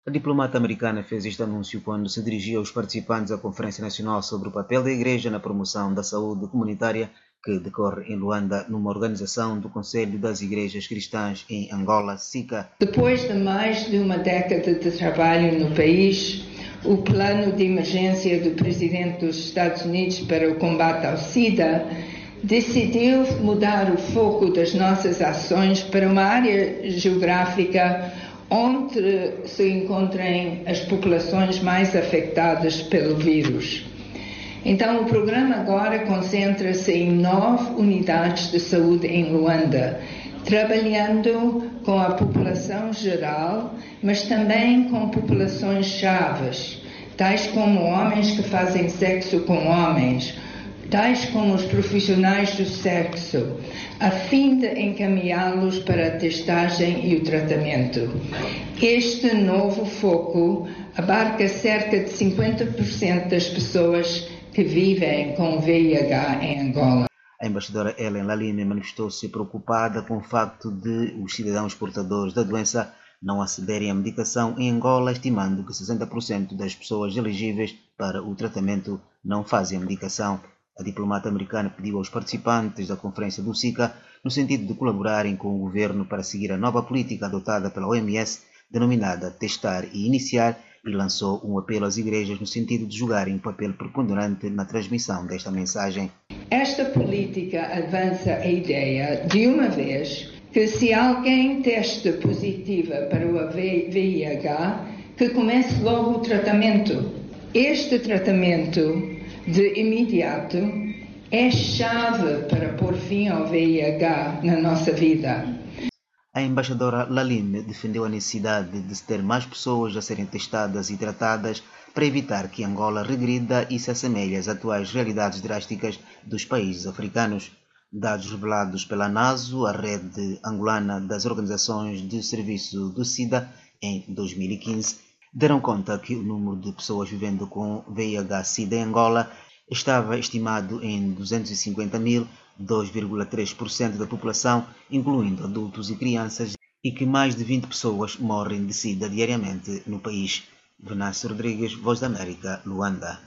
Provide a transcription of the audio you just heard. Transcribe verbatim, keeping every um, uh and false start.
A diplomata americana fez este anúncio quando se dirigia aos participantes da Conferência Nacional sobre o papel da Igreja na promoção da saúde comunitária, que decorre em Luanda, numa organização do Conselho das Igrejas Cristãs em Angola, SICA. Depois de mais de uma década de trabalho no país, o plano de emergência do presidente dos Estados Unidos para o combate ao SIDA decidiu mudar o foco das nossas ações para uma área geográfica onde se encontrem as populações mais afetadas pelo vírus. Então, o programa agora concentra-se em nove unidades de saúde em Luanda, trabalhando com a população geral, mas também com populações chaves, tais como homens que fazem sexo com homens, tais como os profissionais do sexo, a fim de encaminhá-los para a testagem e o tratamento. Este novo foco abarca cerca de cinquenta por cento das pessoas que vivem com V I H em Angola. A embaixadora Helen Lalime manifestou-se preocupada com o facto de os cidadãos portadores da doença não acederem à medicação em Angola, estimando que sessenta por cento das pessoas elegíveis para o tratamento não fazem a medicação. A diplomata americana pediu aos participantes da conferência do SICA no sentido de colaborarem com o governo para seguir a nova política adotada pela O M S, denominada Testar e Iniciar, e lançou um apelo às igrejas no sentido de jogarem um papel preponderante na transmissão desta mensagem. Esta política avança a ideia, de uma vez, que se alguém teste positiva para o V I H, que comece logo o tratamento. Este tratamento de imediato é chave para pôr fim ao V I H na nossa vida. A embaixadora Lalime defendeu a necessidade de se ter mais pessoas a serem testadas e tratadas para evitar que Angola regrida e se assemelhe às atuais realidades drásticas dos países africanos. Dados revelados pela NASO, a rede angolana das organizações de serviço do SIDA, em dois mil e quinze, deram conta que o número de pessoas vivendo com V I H-Sida em Angola estava estimado em duzentos e cinquenta mil, dois vírgula três por cento da população, incluindo adultos e crianças, e que mais de vinte pessoas morrem de SIDA diariamente no país. Venâncio Rodrigues, Voz da América, Luanda.